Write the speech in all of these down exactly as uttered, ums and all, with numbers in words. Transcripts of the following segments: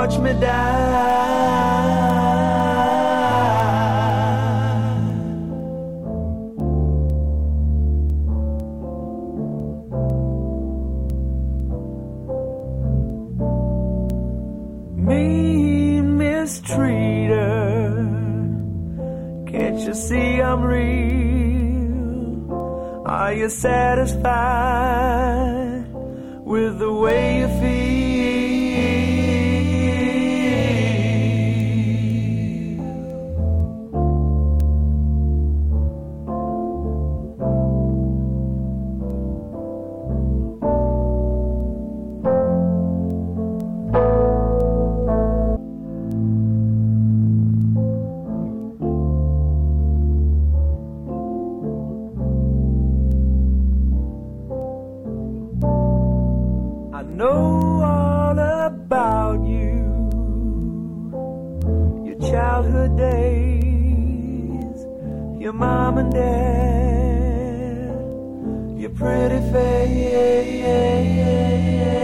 watch me die. Mean mistreater, can't you see I'm real? Are you satisfied with the way you feel? I know all about you, your childhood days, your mom and dad, your pretty face.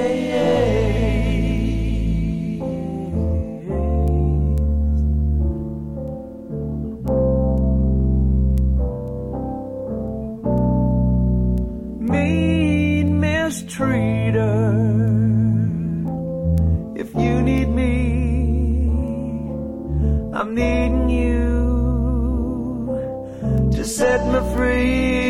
Mean mistreater, if you need me, I'm needing you to set me free.